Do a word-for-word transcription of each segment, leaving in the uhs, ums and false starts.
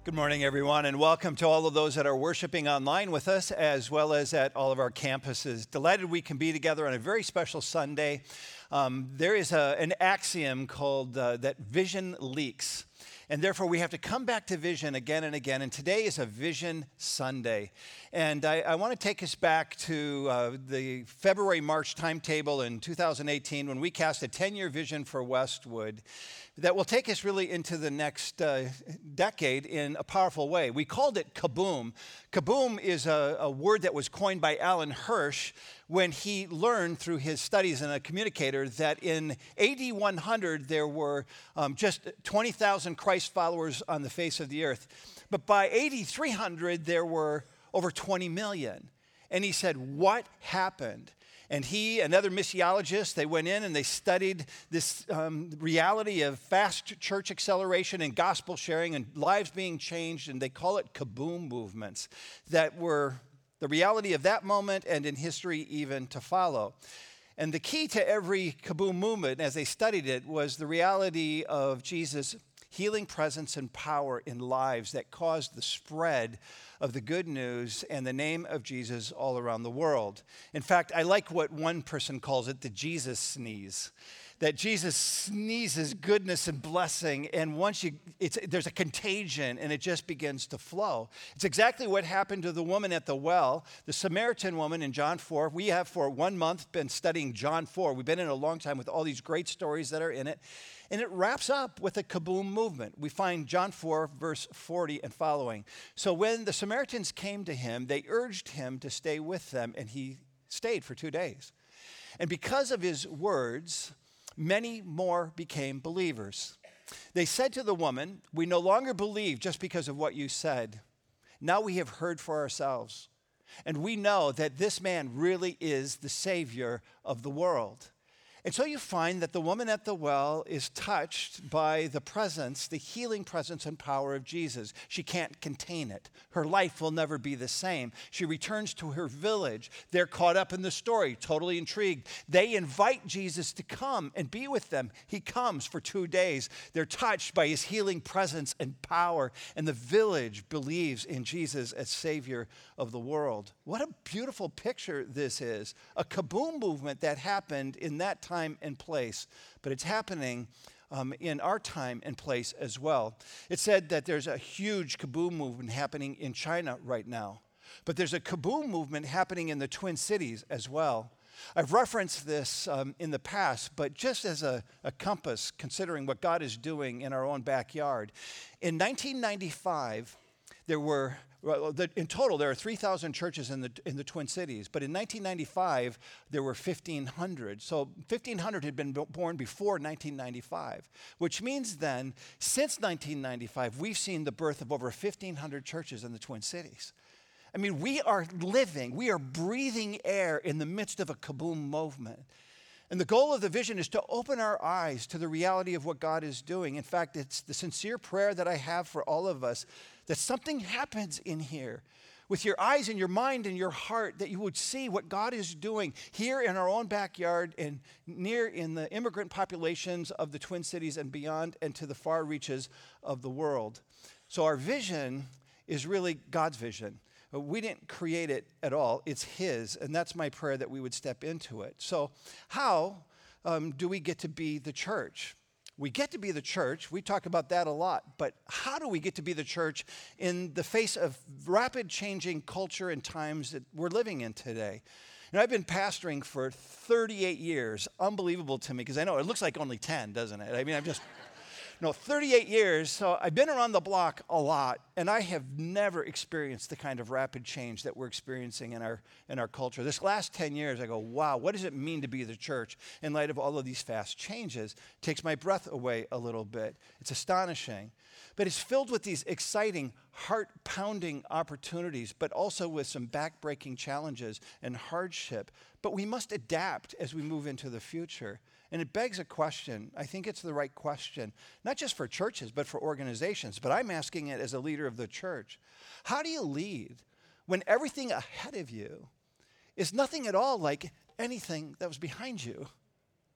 Good morning, everyone, and welcome to all of those that are worshiping online with us, as well as at all of our campuses. Delighted we can be together on a very special Sunday. Um, there is a, an axiom called uh, that vision leaks, and therefore we have to come back to vision again and again, and today is a Vision Sunday. And I, I want to take us back to uh, the February-March timetable in two thousand eighteen when we cast a ten-year vision for Westwood that will take us really into the next uh, decade in a powerful way. We called it Kaboom. Kaboom is a, a word that was coined by Alan Hirsch when he learned through his studies as a communicator that in A D one hundred there were um, just twenty thousand Christ followers on the face of the earth. But by A D three hundred there were over twenty million. And he said, what happened? And he and other missiologists, they went in and they studied this um, reality of fast church acceleration and gospel sharing and lives being changed, and they call it kaboom movements that were the reality of that moment and in history even to follow. And the key to every kaboom movement, as they studied it, was the reality of Jesus' healing presence and power in lives that caused the spread of the good news and the name of Jesus all around the world. In fact, I like what one person calls it, the Jesus sneeze. That Jesus sneezes goodness and blessing, and once you, it's, there's a contagion, and it just begins to flow. It's exactly what happened to the woman at the well, the Samaritan woman in John four. We have for one month been studying John four. We've been in a long time with all these great stories that are in it, and it wraps up with a kaboom movement. We find John four, verse forty and following. So when the Samaritans came to him, they urged him to stay with them, and he stayed for two days. And because of his words, many more became believers. They said to the woman, "We no longer believe just because of what you said. Now we have heard for ourselves, and we know that this man really is the Savior of the world." And so you find that the woman at the well is touched by the presence, the healing presence and power of Jesus. She can't contain it. Her life will never be the same. She returns to her village. They're caught up in the story, totally intrigued. They invite Jesus to come and be with them. He comes for two days. They're touched by his healing presence and power, and the village believes in Jesus as Savior of the world. What a beautiful picture this is. A kaboom movement that happened in that time and place, but it's happening um, in our time and place as well. It said that there's a huge kaboom movement happening in China right now, but there's a kaboom movement happening in the Twin Cities as well. I've referenced this um, in the past, but just as a, a compass, considering what God is doing in our own backyard. In nineteen ninety-five, there were Well, in total, there are three thousand churches in the in the Twin Cities, but in nineteen ninety-five, there were fifteen hundred. So fifteen hundred had been born before nineteen ninety-five, which means then, since nineteen ninety-five, we've seen the birth of over fifteen hundred churches in the Twin Cities. I mean, we are living, we are breathing air in the midst of a kaboom movement. And the goal of the vision is to open our eyes to the reality of what God is doing. In fact, it's the sincere prayer that I have for all of us that something happens in here with your eyes and your mind and your heart, that you would see what God is doing here in our own backyard and near in the immigrant populations of the Twin Cities and beyond and to the far reaches of the world. So our vision is really God's vision. We didn't create it at all. It's his, and that's my prayer that we would step into it. So how um, do we get to be the church? We get to be the church. We talk about that a lot. But how do we get to be the church in the face of rapid changing culture and times that we're living in today? And I've been pastoring for thirty-eight years. Unbelievable to me, because I know it looks like only ten, doesn't it? I mean, I'm just... No, thirty-eight years, so I've been around the block a lot, and I have never experienced the kind of rapid change that we're experiencing in our in our culture. This last ten years, I go, wow, what does it mean to be the church in light of all of these fast changes? It takes my breath away a little bit. It's astonishing. But it's filled with these exciting, heart-pounding opportunities, but also with some back-breaking challenges and hardship. But we must adapt as we move into the future. And it begs a question. I think it's the right question, not just for churches, but for organizations. But I'm asking it as a leader of the church. How do you lead when everything ahead of you is nothing at all like anything that was behind you?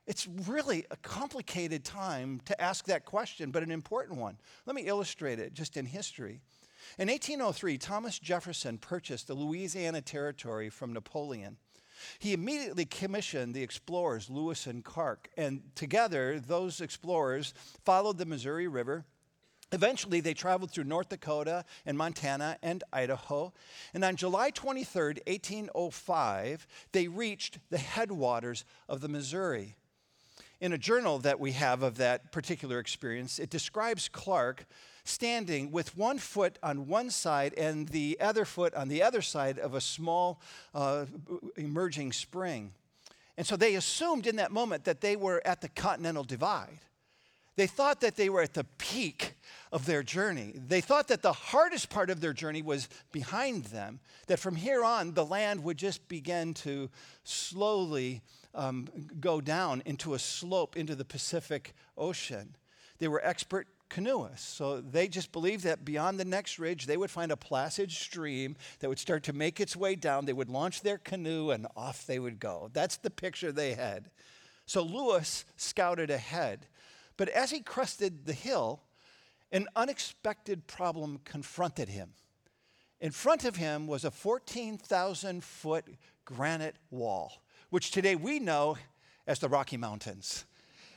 It's really a complicated time to ask that question, but an important one. Let me illustrate it just in history. In eighteen oh three, Thomas Jefferson purchased the Louisiana Territory from Napoleon. He immediately commissioned the explorers Lewis and Clark, and together those explorers followed the Missouri River. Eventually, they traveled through North Dakota and Montana and Idaho. And on July twenty-third, eighteen oh five, they reached the headwaters of the Missouri. In a journal that we have of that particular experience, it describes Clark standing with one foot on one side and the other foot on the other side of a small uh, emerging spring. And so they assumed in that moment that they were at the Continental Divide. They thought that they were at the peak of their journey. They thought that the hardest part of their journey was behind them, that from here on, the land would just begin to slowly um, go down into a slope into the Pacific Ocean. They were expert canoeists, so they just believed that beyond the next ridge, they would find a placid stream that would start to make its way down. They would launch their canoe, and off they would go. That's the picture they had. So Lewis scouted ahead. But as he crested the hill, an unexpected problem confronted him. In front of him was a fourteen thousand foot granite wall, which today we know as the Rocky Mountains.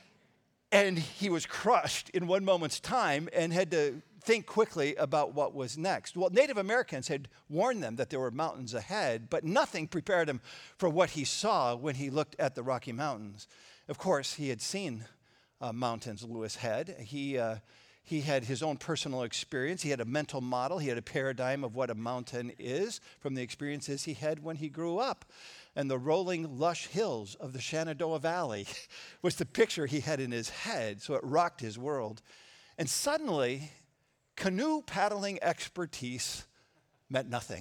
And he was crushed in one moment's time and had to think quickly about what was next. Well, Native Americans had warned them that there were mountains ahead, but nothing prepared him for what he saw when he looked at the Rocky Mountains. Of course, he had seen uh, mountains, Lewis had. He, uh, he had his own personal experience. He had a mental model. He had a paradigm of what a mountain is from the experiences he had when he grew up. And the rolling, lush hills of the Shenandoah Valley was the picture he had in his head, so it rocked his world. And suddenly, canoe paddling expertise meant nothing.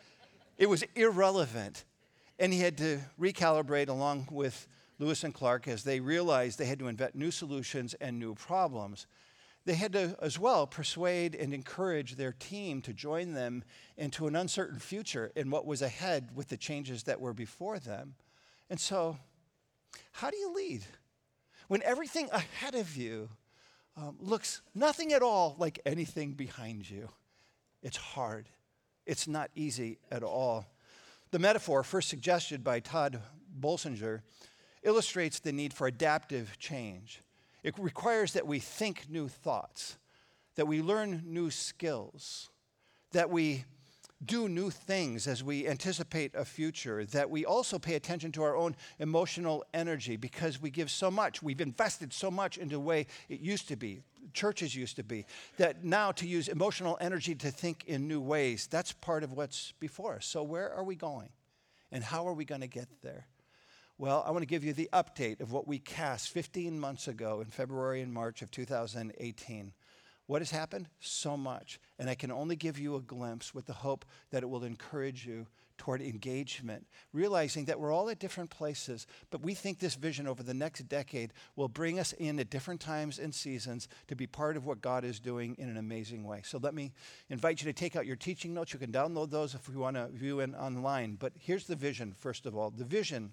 It was irrelevant. And he had to recalibrate along with Lewis and Clark as they realized they had to invent new solutions and new problems. They had to, as well, persuade and encourage their team to join them into an uncertain future in what was ahead with the changes that were before them. And so, how do you lead when everything ahead of you um, looks nothing at all like anything behind you? It's hard. It's not easy at all. The metaphor, first suggested by Todd Bolsinger, illustrates the need for adaptive change. It requires that we think new thoughts, that we learn new skills, that we do new things as we anticipate a future, that we also pay attention to our own emotional energy because we give so much. We've invested so much into the way it used to be, churches used to be, that now to use emotional energy to think in new ways, that's part of what's before us. So where are we going? And how are we going to get there? Well, I want to give you the update of what we cast fifteen months ago in February and March of two thousand eighteen. What has happened? So much. And I can only give you a glimpse with the hope that it will encourage you toward engagement, realizing that we're all at different places, but we think this vision over the next decade will bring us in at different times and seasons to be part of what God is doing in an amazing way. So let me invite you to take out your teaching notes. You can download those if you want to view it online. But here's the vision, first of all. The vision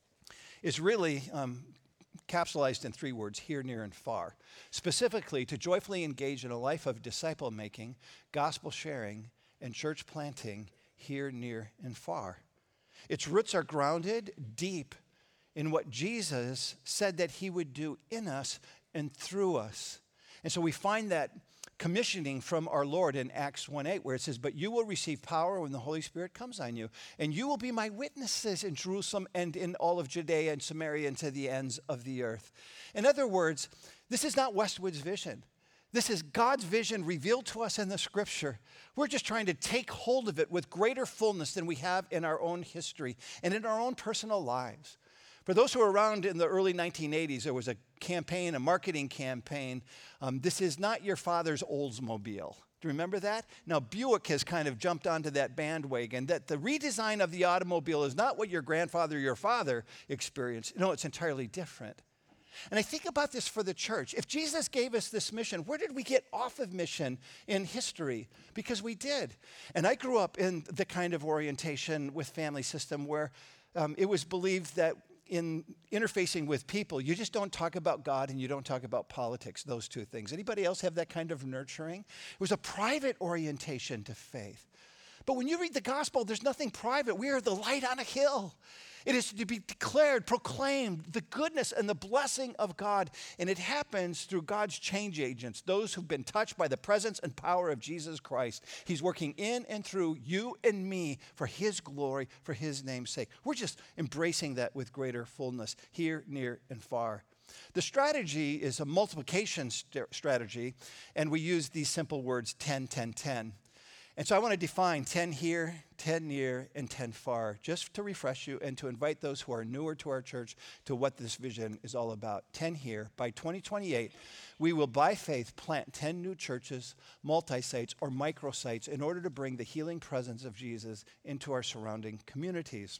is really um, capsulized in three words: here, near, and far. Specifically, to joyfully engage in a life of disciple-making, gospel sharing, and church planting here, near, and far. Its roots are grounded deep in what Jesus said that he would do in us and through us. And so we find that commissioning from our Lord in Acts one eight, where it says, "But you will receive power when the Holy Spirit comes on you, and you will be my witnesses in Jerusalem and in all of Judea and Samaria and to the ends of the earth." In other words, this is not Westwood's vision. This is God's vision revealed to us in the Scripture. We're just trying to take hold of it with greater fullness than we have in our own history and in our own personal lives. For those who were around in the early nineteen eighties, there was a campaign, a marketing campaign. Um, this is not your father's Oldsmobile. Do you remember that? Now, Buick has kind of jumped onto that bandwagon, that the redesign of the automobile is not what your grandfather or your father experienced. No, it's entirely different. And I think about this for the church. If Jesus gave us this mission, where did we get off of mission in history? Because we did. And I grew up in the kind of orientation with family system where um, it was believed that in interfacing with people, you just don't talk about God and you don't talk about politics, those two things. Anybody else have that kind of nurturing? It was a private orientation to faith. But when you read the gospel, there's nothing private. We are the light on a hill. It is to be declared, proclaimed, the goodness and the blessing of God. And it happens through God's change agents, those who've been touched by the presence and power of Jesus Christ. He's working in and through you and me for his glory, for his name's sake. We're just embracing that with greater fullness, here, near, and far. The strategy is a multiplication st- strategy, and we use these simple words, ten, ten, ten. And so I want to define ten here, ten near, and ten far, just to refresh you and to invite those who are newer to our church to what this vision is all about. ten here. By twenty twenty-eight, we will, by faith, plant ten new churches, multi-sites, or micro-sites in order to bring the healing presence of Jesus into our surrounding communities.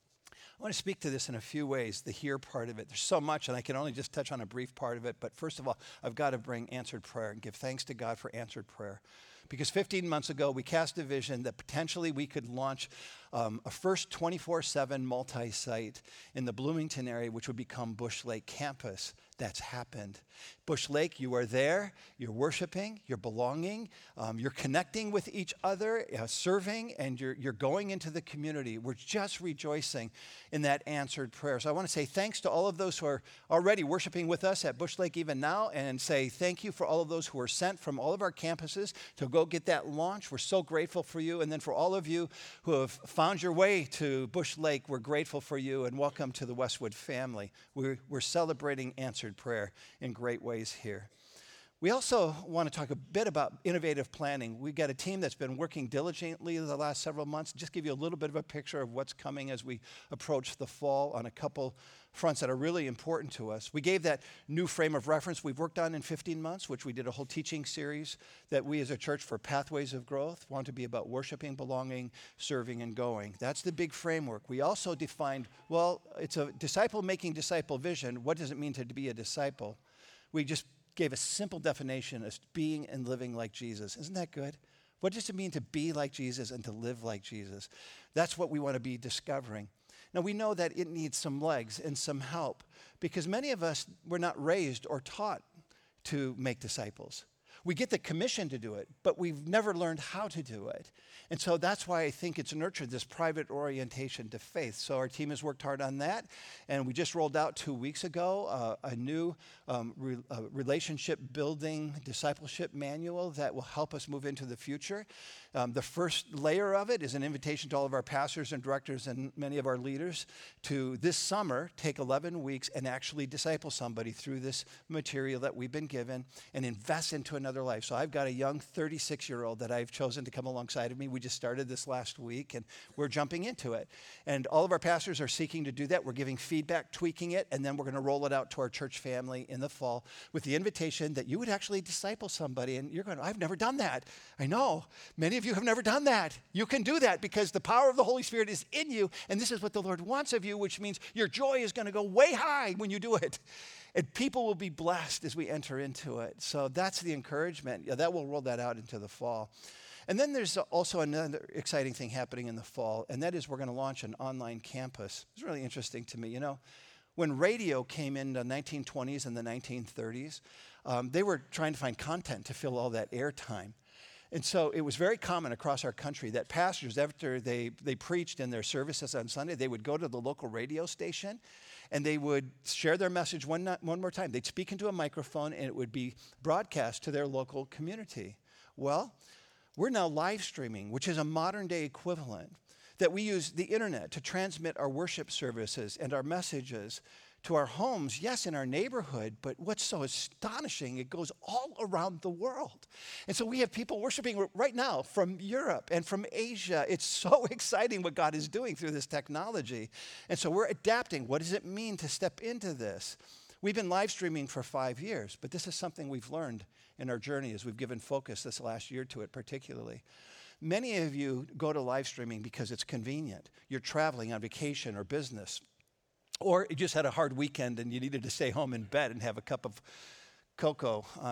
I want to speak to this in a few ways, the here part of it. There's so much, and I can only just touch on a brief part of it. But first of all, I've got to bring answered prayer and give thanks to God for answered prayer. Because fifteen months ago, we cast a vision that potentially we could launch um, a first twenty-four seven multi-site in the Bloomington area, which would become Bush Lake Campus. That's happened. Bush Lake, you are there, you're worshiping, you're belonging, um, you're connecting with each other, uh, serving, and you're, you're going into the community. We're just rejoicing in that answered prayer. So I want to say thanks to all of those who are already worshiping with us at Bush Lake even now, and say thank you for all of those who are sent from all of our campuses to go get that launch. We're so grateful for you. And then for all of you who have found your way to Bush Lake, we're grateful for you, and welcome to the Westwood family. We're, we're celebrating answered prayer in great ways here. We also want to talk a bit about innovative planning. We've got a team that's been working diligently the last several months. Just give you a little bit of a picture of what's coming as we approach the fall on a couple fronts that are really important to us. We gave that new frame of reference we've worked on in fifteen months, which we did a whole teaching series that we as a church for Pathways of Growth want to be about worshiping, belonging, serving, and going. That's the big framework. We also defined, well, it's a disciple-making disciple vision. What does it mean to be a disciple? We just gave a simple definition as being and living like Jesus. Isn't that good? What does it mean to be like Jesus and to live like Jesus? That's what we want to be discovering. Now, we know that it needs some legs and some help because many of us were not raised or taught to make disciples. We get the commission to do it, but we've never learned how to do it. And so that's why I think it's nurtured this private orientation to faith. So our team has worked hard on that, and we just rolled out two weeks ago uh, a new um, re- uh, relationship building discipleship manual that will help us move into the future. Um, the first layer of it is an invitation to all of our pastors and directors and many of our leaders to this summer take eleven weeks and actually disciple somebody through this material that we've been given and invest into another life. So I've got a young thirty-six-year-old that I've chosen to come alongside of me. We just started this last week, and we're jumping into it. And all of our pastors are seeking to do that. We're giving feedback, tweaking it, and then we're going to roll it out to our church family in the fall with the invitation that you would actually disciple somebody. And you're going, I've never done that. I know. Many of you have never done that. You can do that because the power of the Holy Spirit is in you, and this is what the Lord wants of you, which means your joy is going to go way high when you do it. And people will be blessed as we enter into it. So that's the encouragement. Yeah, that will roll that out into the fall. And then there's also another exciting thing happening in the fall, and that is we're going to launch an online campus. It's really interesting to me. You know, when radio came in the nineteen twenties and the nineteen thirties, um, they were trying to find content to fill all that airtime. And so it was very common across our country that pastors, after they, they preached in their services on Sunday, they would go to the local radio station and they would share their message one, not, one more time. They'd speak into a microphone and it would be broadcast to their local community. Well, we're now live streaming, which is a modern day equivalent, that we use the internet to transmit our worship services and our messages to our homes, yes, in our neighborhood, but what's so astonishing, it goes all around the world. And so we have people worshiping right now from Europe and from Asia. It's so exciting what God is doing through this technology. And so we're adapting. What does it mean to step into this? We've been live streaming for five years, but this is something we've learned in our journey as we've given focus this last year to it particularly. Many of you go to live streaming because it's convenient. You're traveling on vacation or business. Or you just had a hard weekend and you needed to stay home in bed and have a cup of cocoa on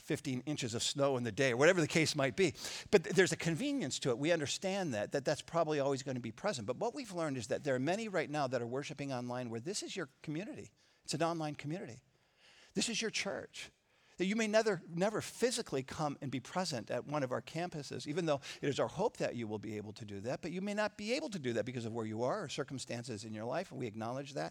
fifteen inches of snow in the day, or whatever the case might be. But th- there's a convenience to it. We understand that, that that's probably always going to be present. But what we've learned is that there are many right now that are worshiping online where this is your community. It's an online community. This is your church. That you may never, never physically come and be present at one of our campuses, even though it is our hope that you will be able to do that, but you may not be able to do that because of where you are or circumstances in your life, and we acknowledge that.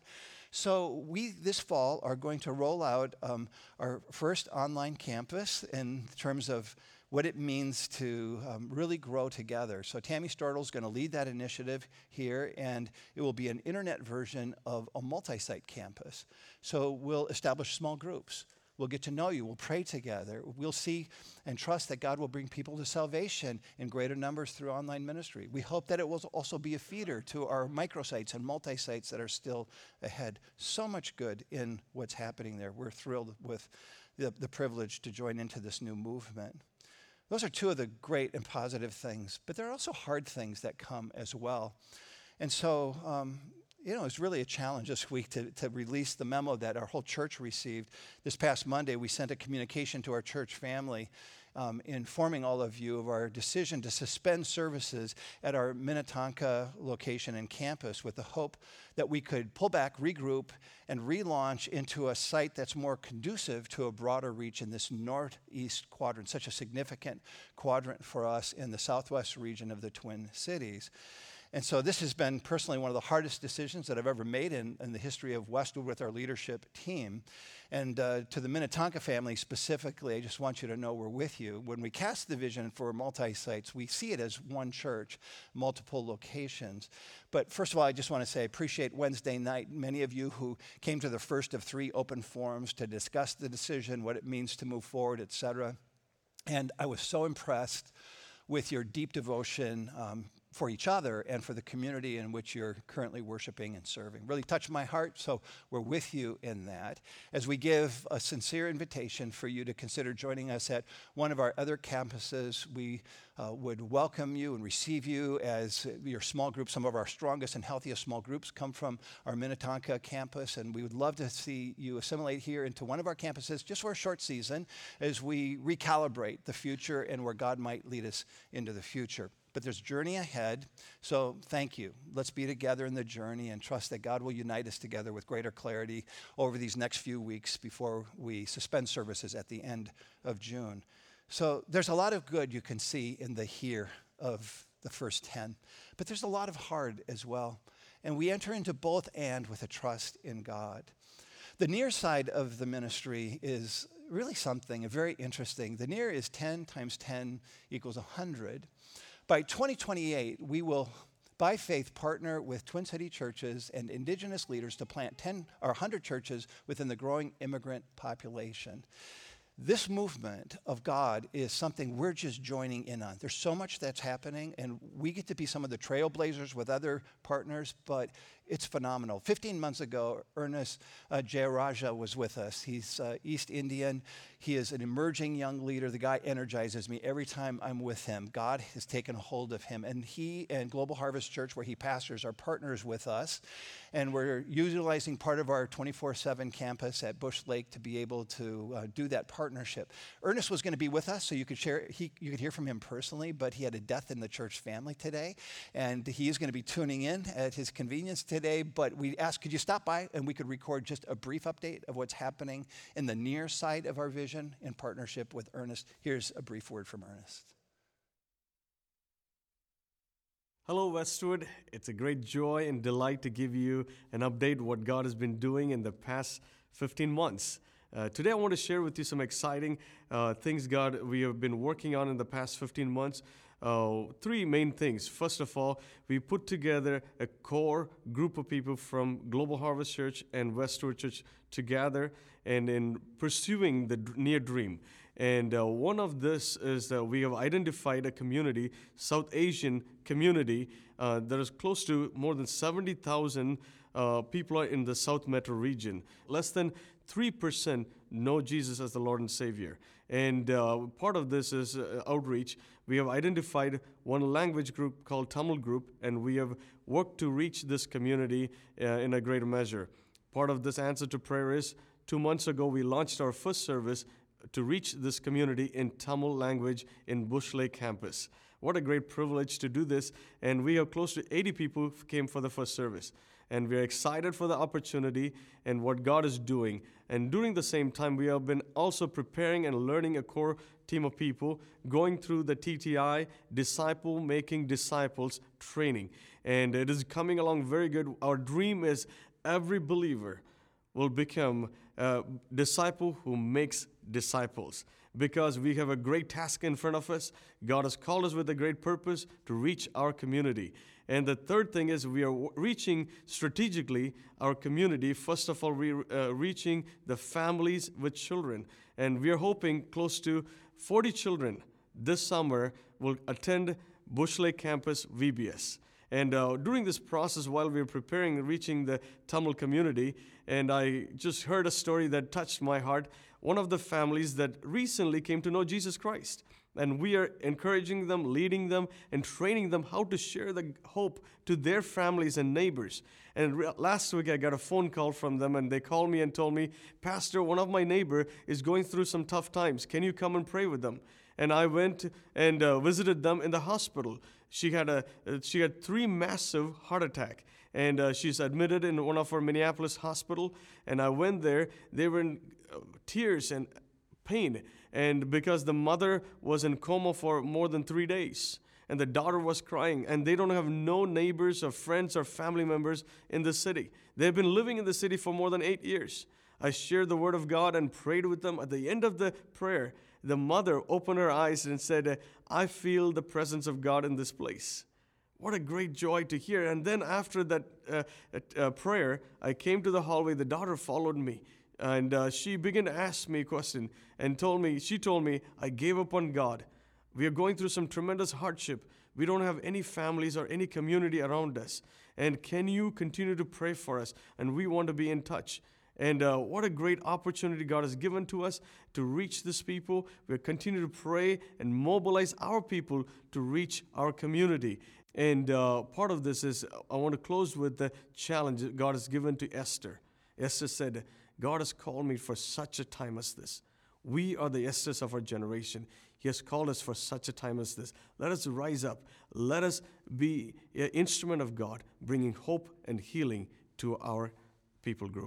So we, this fall, are going to roll out um, our first online campus in terms of what it means to um, really grow together. So Tammy Stortle is going to lead that initiative here, and it will be an internet version of a multi-site campus. So we'll establish small groups. We'll get to know you. We'll pray together. We'll see and trust that God will bring people to salvation in greater numbers through online ministry. We hope that it will also be a feeder to our microsites and multi-sites that are still ahead. So much good in what's happening there. We're thrilled with the, the privilege to join into this new movement. Those are two of the great and positive things, but there are also hard things that come as well. And so, um, You know, it's really a challenge this week to, to release the memo that our whole church received. This past Monday, we sent a communication to our church family um, informing all of you of our decision to suspend services at our Minnetonka location and campus with the hope that we could pull back, regroup, and relaunch into a site that's more conducive to a broader reach in this northeast quadrant, such a significant quadrant for us in the southwest region of the Twin Cities. And so this has been personally one of the hardest decisions that I've ever made in, in the history of Westwood with our leadership team. And uh, to the Minnetonka family specifically, I just want you to know we're with you. When we cast the vision for multi-sites, we see it as one church, multiple locations. But first of all, I just want to say I appreciate Wednesday night. Many of you who came to the first of three open forums to discuss the decision, what it means to move forward, et cetera. And I was so impressed with your deep devotion um, for each other and for the community in which you're currently worshiping and serving. Really touched my heart, so we're with you in that. As we give a sincere invitation for you to consider joining us at one of our other campuses, we uh, would welcome you and receive you as your small group. Some of our strongest and healthiest small groups come from our Minnetonka campus, and we would love to see you assimilate here into one of our campuses just for a short season as we recalibrate the future and where God might lead us into the future. But there's a journey ahead, so thank you. Let's be together in the journey and trust that God will unite us together with greater clarity over these next few weeks before we suspend services at the end of June. So there's a lot of good you can see in the here of the first ten, but there's a lot of hard as well. And we enter into both and with a trust in God. The near side of the ministry is really something very interesting. The near is ten times ten equals one hundred. By twenty twenty-eight, we will, by faith, partner with Twin City churches and indigenous leaders to plant ten or one hundred churches within the growing immigrant population. This movement of God is something we're just joining in on. There's so much that's happening, and we get to be some of the trailblazers with other partners, but it's phenomenal. Fifteen months ago, Ernest uh, Jayaraja was with us. He's uh, East Indian. He is an emerging young leader. The guy energizes me every time I'm with him. God has taken hold of him. And he and Global Harvest Church, where he pastors, are partners with us. And we're utilizing part of our twenty-four seven campus at Bush Lake to be able to uh, do that partnership. Ernest was going to be with us, so you could share. He, you could hear from him personally, but he had a death in the church family today. And he is going to be tuning in at his convenience today. But we asked, could you stop by and we could record just a brief update of what's happening in the near side of our vision in partnership with Ernest. Here's a brief word from Ernest. Hello, Westwood. It's a great joy and delight to give you an update what God has been doing in the past fifteen months. Uh, today, I want to share with you some exciting uh, things God we have been working on in the past fifteen months. Uh, three main things. First of all, we put together a core group of people from Global Harvest Church and Westwood Church together and in pursuing the near dream. And uh, one of this is that we have identified a community, South Asian community, uh, that is close to more than seventy thousand uh, people are in the South Metro region. Less than three percent know Jesus as the Lord and Savior. And uh, part of this is uh, outreach. We have identified one language group called Tamil group, and we have worked to reach this community uh, in a greater measure. Part of this answer to prayer is, two months ago, we launched our first service to reach this community in Tamil language in Bush Lake campus. What a great privilege to do this. And we have close to eighty people who came for the first service. And we're excited for the opportunity and what God is doing. And during the same time, we have been also preparing and learning a core team of people going through the T T I, Disciple Making Disciples training. And it is coming along very good. Our dream is every believer will become a disciple who makes disciples, because we have a great task in front of us. God has called us with a great purpose to reach our community. And the third thing is we are reaching strategically our community. First of all, we're uh, reaching the families with children. And we are hoping close to forty children this summer will attend Bush Lake campus V B S. And uh, during this process, while we were preparing, reaching the Tamil community, and I just heard a story that touched my heart. One of the families that recently came to know Jesus Christ. And we are encouraging them, leading them, and training them how to share the hope to their families and neighbors. And re- last week I got a phone call from them, and they called me and told me, Pastor, one of my neighbor is going through some tough times. Can you come and pray with them? And I went and uh, visited them in the hospital. She had a uh, she had three massive heart attack, and uh, she's admitted in one of our Minneapolis hospital. And I went there. They were in uh, tears and pain, and because the mother was in coma for more than three days, and the daughter was crying, and they don't have no neighbors or friends or family members in the city. They've been living in the city for more than eight years. I shared the word of God and prayed with them. At the end of the prayer, the mother opened her eyes and said, I feel the presence of God in this place. What a great joy to hear. And then after that uh, uh, prayer, I came to the hallway. The daughter followed me. And uh, she began to ask me a question and told me, she told me, I gave up on God. We are going through some tremendous hardship. We don't have any families or any community around us. And can you continue to pray for us? And we want to be in touch. And uh, what a great opportunity God has given to us to reach these people. We'll continue to pray and mobilize our people to reach our community. And uh, part of this is, I want to close with the challenge that God has given to Esther. Esther said, God has called me for such a time as this. We are the Esthers of our generation. He has called us for such a time as this. Let us rise up. Let us be an instrument of God, bringing hope and healing to our people group.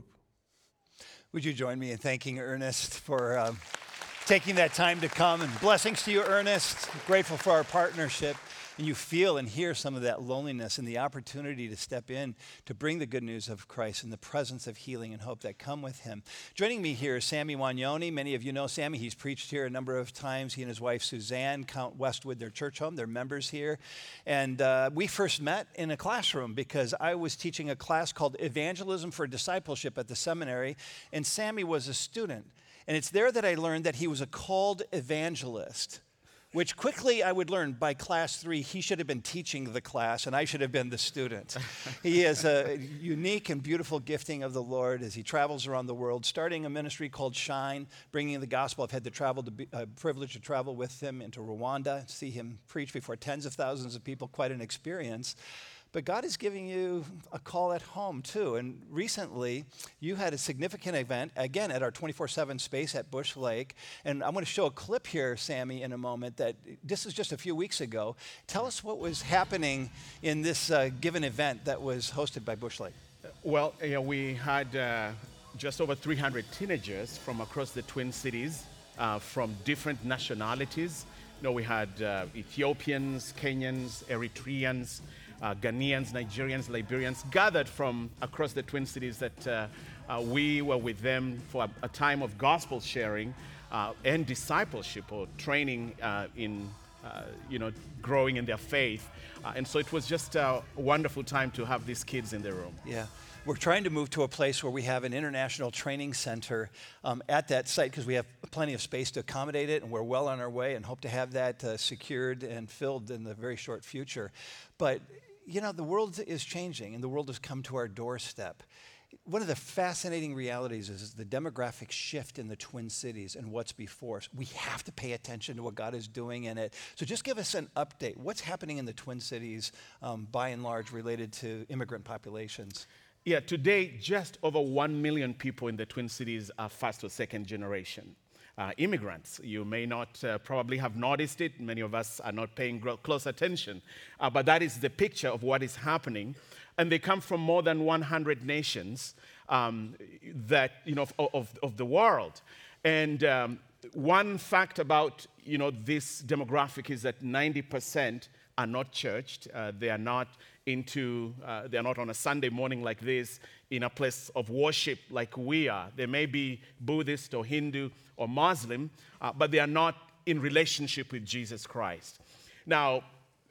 Would you join me in thanking Ernest for um, taking that time to come? And blessings to you, Ernest. Grateful for our partnership. And you feel and hear some of that loneliness and the opportunity to step in to bring the good news of Christ and the presence of healing and hope that come with him. Joining me here is Sammy Wagnoni. Many of you know Sammy. He's preached here a number of times. He and his wife, Suzanne, count Westwood their church home. They're members here. And uh, we first met in a classroom because I was teaching a class called Evangelism for Discipleship at the seminary, and Sammy was a student. And it's there that I learned that he was a called evangelist, which quickly I would learn by class three, he should have been teaching the class and I should have been the student. He has a unique and beautiful gifting of the Lord as he travels around the world, starting a ministry called Shine, bringing the gospel. I've had the travel to be, uh, privilege to travel with him into Rwanda, see him preach before tens of thousands of people, quite an experience. But God is giving you a call at home, too. And recently, you had a significant event, again, at our twenty-four seven space at Bush Lake. And I'm going to show a clip here, Sammy, in a moment, that this is just a few weeks ago. Tell us what was happening in this uh, given event that was hosted by Bush Lake. Well, you know, we had uh, just over three hundred teenagers from across the Twin Cities, uh, from different nationalities. You know, we had uh, Ethiopians, Kenyans, Eritreans, Uh, Ghanaians, Nigerians, Liberians, gathered from across the Twin Cities that uh, uh, we were with them for a, a time of gospel sharing uh, and discipleship or training uh, in, uh, you know, growing in their faith. Uh, and so it was just a wonderful time to have these kids in the room. Yeah. We're trying to move to a place where we have an international training center um, at that site because we have plenty of space to accommodate it, and we're well on our way and hope to have that uh, secured and filled in the very short future. But you know, the world is changing, and the world has come to our doorstep. One of the fascinating realities is the demographic shift in the Twin Cities and what's before us. We have to pay attention to what God is doing in it. So just give us an update. What's happening in the Twin Cities, um, by and large, related to immigrant populations? Yeah, today, just over one million people in the Twin Cities are first or second generation. uh, immigrants. You may not uh, probably have noticed it. Many of us are not paying gro- close attention. Uh, but that is the picture of what is happening. And they come from more than one hundred nations um, that, you know, of, of, of the world. And um, one fact about, you know, this demographic is that ninety percent are not churched. Uh, they are not into, uh, they are not on a Sunday morning like this in a place of worship like we are. They may be Buddhist or Hindu or Muslim, uh, but they are not in relationship with Jesus Christ. Now,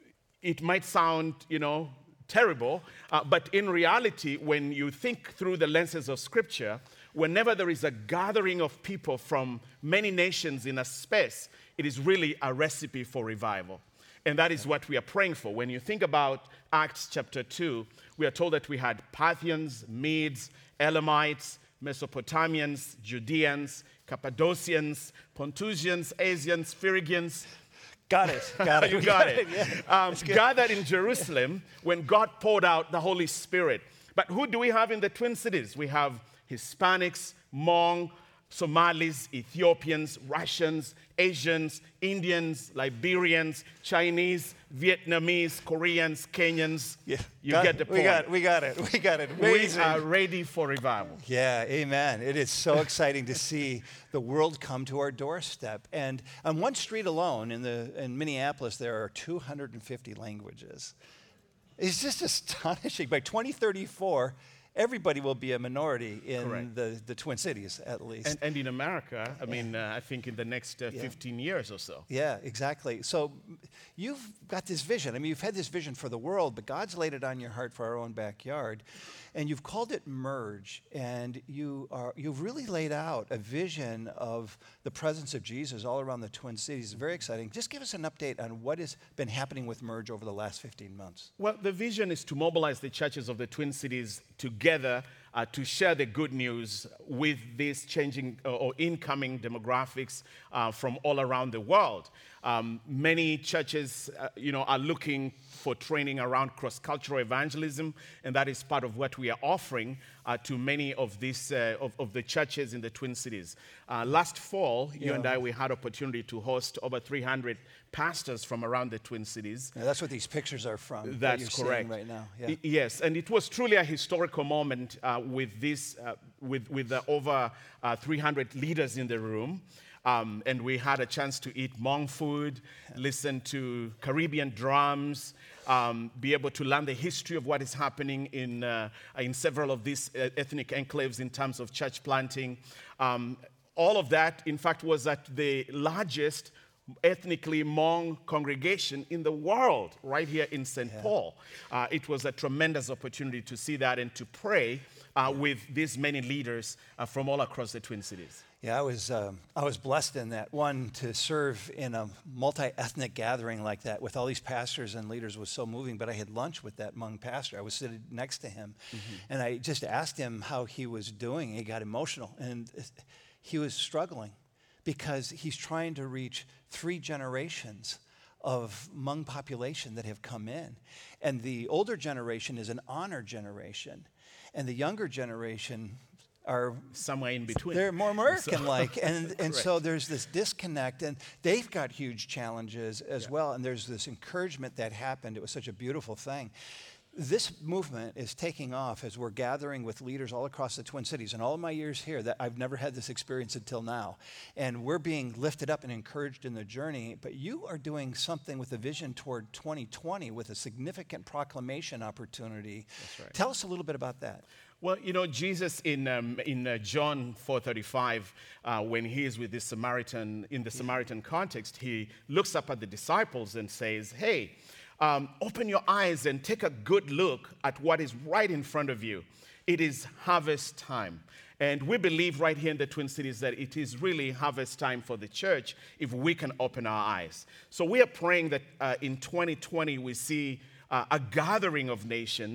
it might sound, you know, terrible, uh, but in reality, when you think through the lenses of Scripture, whenever there is a gathering of people from many nations in a space, it is really a recipe for revival. And that is what we are praying for. When you think about Acts chapter two, we are told that we had Parthians, Medes, Elamites, Mesopotamians, Judeans, Cappadocians, Pontusians, Asians, Phrygians. Got it. Got it. You We got it. Yeah. Um, gathered in Jerusalem when God poured out the Holy Spirit. But who do we have in the Twin Cities? We have Hispanics, Hmong, Somalis, Ethiopians, Russians, Asians, Indians, Liberians, Chinese, Vietnamese, Koreans, Kenyans. Yeah. You Got get it. the point. We got it. We got it. We got it. Amazing. We are ready for revival. Yeah, amen. It is so exciting to see the world come to our doorstep. And on one street alone in, the, in Minneapolis, there are two hundred fifty languages. It's just astonishing. By twenty thirty-four, everybody will be a minority in the, the Twin Cities, at least. And, and in America, I mean, uh, I think in the next uh, Yeah. fifteen years or so. Yeah, exactly. So you've got this vision. I mean, you've had this vision for the world, but God's laid it on your heart for our own backyard. And you've called it Merge. And you are, you've really laid out a vision of the presence of Jesus all around the Twin Cities. It's very exciting. Just give us an update on what has been happening with Merge over the last fifteen months. Well, the vision is to mobilize the churches of the Twin Cities together uh, to share the good news with these changing uh, or incoming demographics uh, from all around the world. Um, many churches, uh, you know, are looking for training around cross-cultural evangelism, and that is part of what we are offering uh, to many of these uh, of, of the churches in the Twin Cities. Uh, last fall, you Yeah. and I, we had opportunity to host over three hundred pastors from around the Twin Cities. Now, that's what these pictures are from. that That's you're seeing correct. right now. Yeah. Y- Yes, and it was truly a historical moment uh, with this, uh, with with the over uh, three hundred leaders in the room, um, and we had a chance to eat Hmong food, listen to Caribbean drums, um, be able to learn the history of what is happening in uh, in several of these uh, ethnic enclaves in terms of church planting. Um, all of that, in fact, was at the largest ethnically Hmong congregation in the world, right here in Saint Paul. Uh, it was a tremendous opportunity to see that and to pray uh, with these many leaders uh, from all across the Twin Cities. Yeah, I was um, I was blessed in that. One, to serve in a multi-ethnic gathering like that with all these pastors and leaders was so moving. But I had lunch with that Hmong pastor. I was sitting next to him, and I just asked him how he was doing. He got emotional, and he was struggling because he's trying to reach three generations of Hmong population that have come in. And the older generation is an honor generation, and the younger generation are Somewhere in between. they're more American-like, and, and so Correct. there's this disconnect, and they've got huge challenges as well, and there's this encouragement that happened. It was such a beautiful thing. This movement is taking off as we're gathering with leaders all across the Twin Cities. In all of my years here, that I've never had this experience until now. And we're being lifted up and encouraged in the journey. But you are doing something with a vision toward twenty twenty with a significant proclamation opportunity. That's right. Tell us a little bit about that. Well, you know, Jesus in um, in uh, John four thirty-five, uh, when he is with this Samaritan, in the Samaritan context, he looks up at the disciples and says, hey, um, open your eyes and take a good look at what is right in front of you. It is harvest time. And we believe right here in the Twin Cities that it is really harvest time for the church if we can open our eyes. So we are praying that uh, in twenty twenty we see uh, a gathering of nations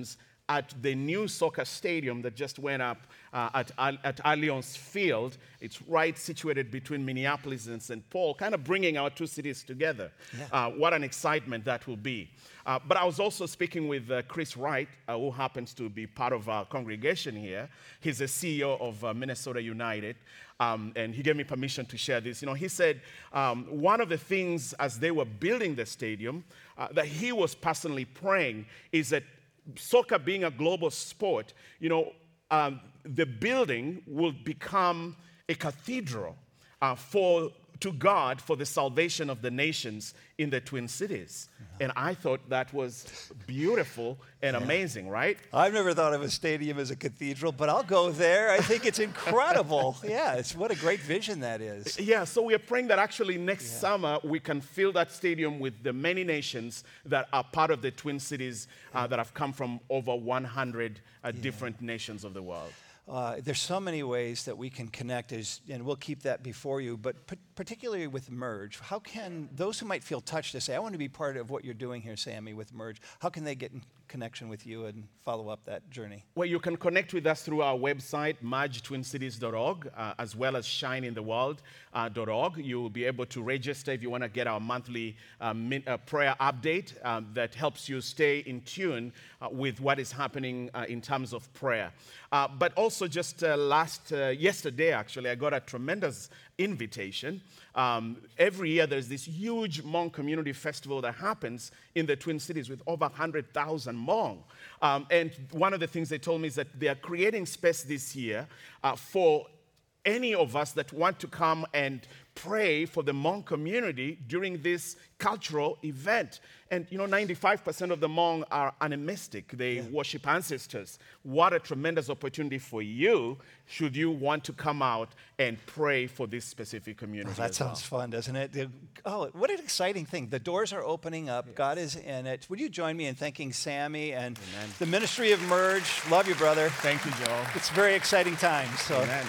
at the new soccer stadium that just went up uh, at, at Allianz Field. It's right situated between Minneapolis and Saint Paul, kind of bringing our two cities together. Yeah. Uh, what an excitement that will be. Uh, but I was also speaking with uh, Chris Wright, uh, who happens to be part of our congregation here. He's the C E O of uh, Minnesota United, um, and he gave me permission to share this. You know, he said um, one of the things as they were building the stadium uh, that he was personally praying is that soccer being a global sport, you know, um, the building will become a cathedral uh, for to God for the salvation of the nations in the Twin Cities. And I thought that was beautiful and yeah. amazing, right? I've never thought of a stadium as a cathedral, but I'll go there. I think it's incredible. Yeah, it's what a great vision that is. Yeah, so we are praying that actually next yeah. summer we can fill that stadium with the many nations that are part of the Twin Cities uh, that have come from over one hundred uh, yeah. different nations of the world. Uh, there's so many ways that we can connect, as, and we'll keep that before you, but p- particularly with Merge, how can those who might feel touched to say, I want to be part of what you're doing here, Sammy, with Merge, how can they get in connection with you and follow up that journey? Well, you can connect with us through our website, merge twin cities dot org, uh, as well as shine in the world dot org. You will be able to register if you want to get our monthly uh, min- uh, prayer update um, that helps you stay in tune uh, with what is happening uh, in terms of prayer. Uh, but also just uh, last, uh, yesterday actually, I got a tremendous invitation. Um, every year there's this huge Hmong community festival that happens in the Twin Cities with over one hundred thousand Hmong. Um, and one of the things they told me is that they are creating space this year uh, for any of us that want to come and pray for the Hmong community during this cultural event. And you know, ninety-five percent of the Hmong are animistic. They yeah. worship ancestors. What a tremendous opportunity for you, should you want to come out and pray for this specific community. Well, that sounds well. fun, doesn't it? Oh, what an exciting thing. The doors are opening up. Yes. God is in it. Would you join me in thanking Sammy and Amen. The ministry of Merge? Love you, brother. Thank you, Joel. It's very exciting times. So. Amen.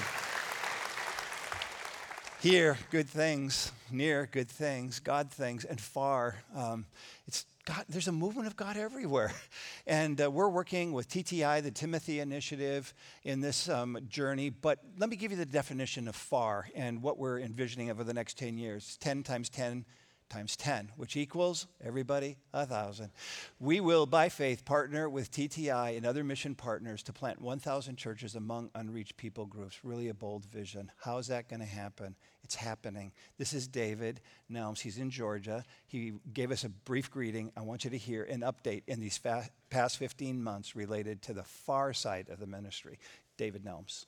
Here, good things. Near, good things. God things. And far, um, it's God. There's a movement of God everywhere. And uh, we're working with T T I, the Timothy Initiative, in this um, journey. But let me give you the definition of far and what we're envisioning over the next ten years. ten times ten times ten, which equals, everybody, a thousand. We will, by faith, partner with T T I and other mission partners to plant one thousand churches among unreached people groups. Really a bold vision. How is that going to happen? It's happening. This is David Nelms. He's in Georgia. He gave us a brief greeting. I want you to hear an update in these fa- past fifteen months related to the far side of the ministry. David Nelms.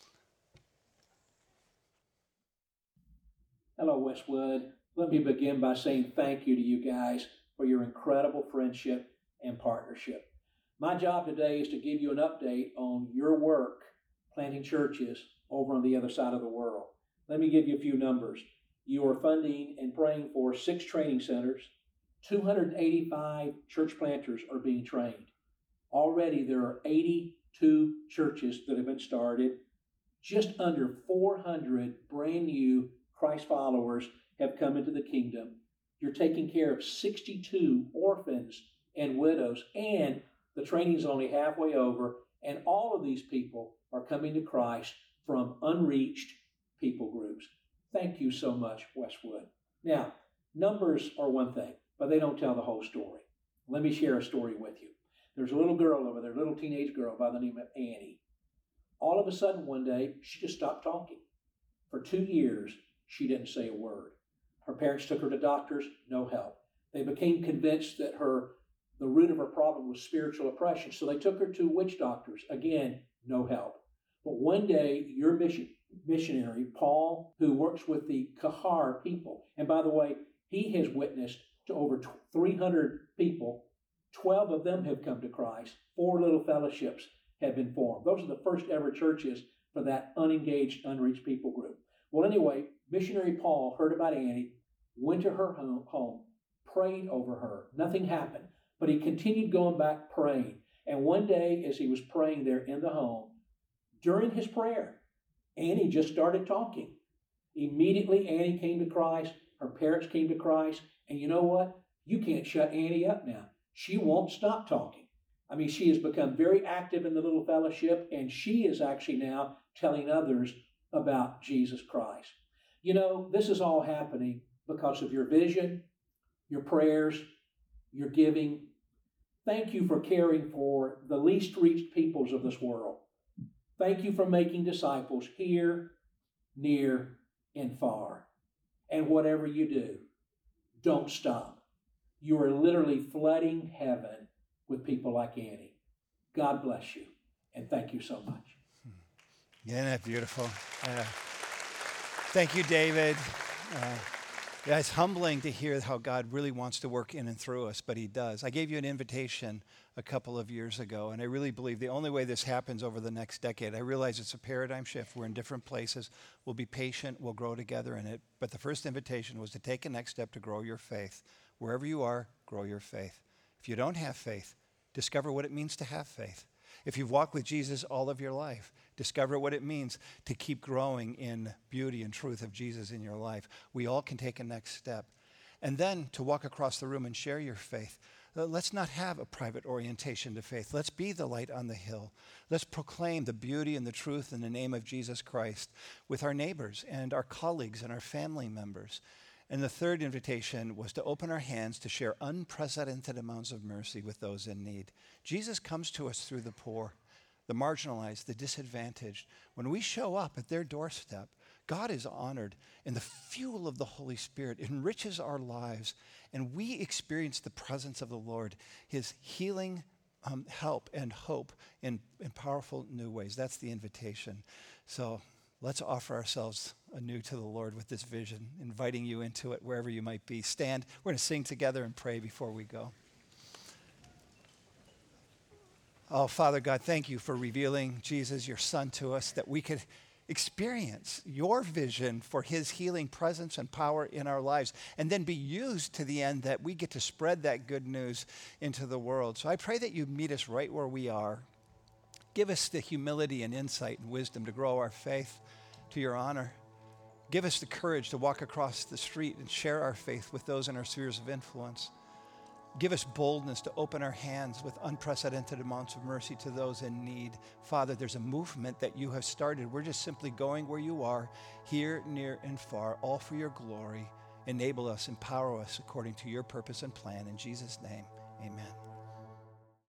Hello, Westwood. Let me begin by saying thank you to you guys for your incredible friendship and partnership. My job today is to give you an update on your work planting churches over on the other side of the world. Let me give you a few numbers. You are funding and praying for six training centers. two hundred eighty-five church planters are being trained. Already there are eighty-two churches that have been started. Just under four hundred brand new Christ followers have come into the kingdom. You're taking care of sixty-two orphans and widows, and the training is only halfway over, and all of these people are coming to Christ from unreached people groups. Thank you so much, Westwood. Now, numbers are one thing, but they don't tell the whole story. Let me share a story with you. There's a little girl over there, a little teenage girl by the name of Annie. All of a sudden one day, she just stopped talking. For two years, she didn't say a word. Her parents took her to doctors, no help. They became convinced that her the root of her problem was spiritual oppression, so they took her to witch doctors. Again, no help. But one day, your mission, missionary, Paul, who works with the Kahar people, and by the way, he has witnessed to over three hundred people. twelve of them have come to Christ. Four little fellowships have been formed. Those are the first ever churches for that unengaged, unreached people group. Well, anyway, missionary Paul heard about Annie, went to her home, prayed over her. Nothing happened, but he continued going back praying. And one day, as he was praying there in the home, during his prayer, Annie just started talking. Immediately, Annie came to Christ. Her parents came to Christ. And you know what? You can't shut Annie up now. She won't stop talking. I mean, she has become very active in the little fellowship, and she is actually now telling others about Jesus Christ. You know, this is all happening because of your vision, your prayers, your giving. Thank you for caring for the least reached peoples of this world. Thank you for making disciples here, near, and far. And whatever you do, don't stop. You are literally flooding heaven with people like Annie. God bless you, and thank you so much. Isn't that beautiful? Yeah. Thank you, David. Uh, yeah, it's humbling to hear how God really wants to work in and through us, but he does. I gave you an invitation a couple of years ago, and I really believe the only way this happens over the next decade, I realize it's a paradigm shift. We're in different places. We'll be patient. We'll grow together in it. But the first invitation was to take a next step to grow your faith. Wherever you are, grow your faith. If you don't have faith, discover what it means to have faith. If you've walked with Jesus all of your life, discover what it means to keep growing in beauty and truth of Jesus in your life. We all can take a next step. And then to walk across the room and share your faith. Uh, Let's not have a private orientation to faith. Let's be the light on the hill. Let's proclaim the beauty and the truth in the name of Jesus Christ with our neighbors and our colleagues and our family members. And the third invitation was to open our hands to share unprecedented amounts of mercy with those in need. Jesus comes to us through the poor, the marginalized, the disadvantaged. When we show up at their doorstep, God is honored, and the fuel of the Holy Spirit enriches our lives, and we experience the presence of the Lord, his healing um, help and hope in, in powerful new ways. That's the invitation. So let's offer ourselves anew to the Lord with this vision, inviting you into it wherever you might be. Stand. We're going to sing together and pray before we go. Oh, Father God, thank you for revealing Jesus, your Son, to us, that we could experience your vision for his healing presence and power in our lives, and then be used to the end that we get to spread that good news into the world. So I pray that you meet us right where we are. Give us the humility and insight and wisdom to grow our faith to your honor. Give us the courage to walk across the street and share our faith with those in our spheres of influence. Give us boldness to open our hands with unprecedented amounts of mercy to those in need. Father, there's a movement that you have started. We're just simply going where you are, here, near, and far, all for your glory. Enable us, empower us according to your purpose and plan. In Jesus' name, amen.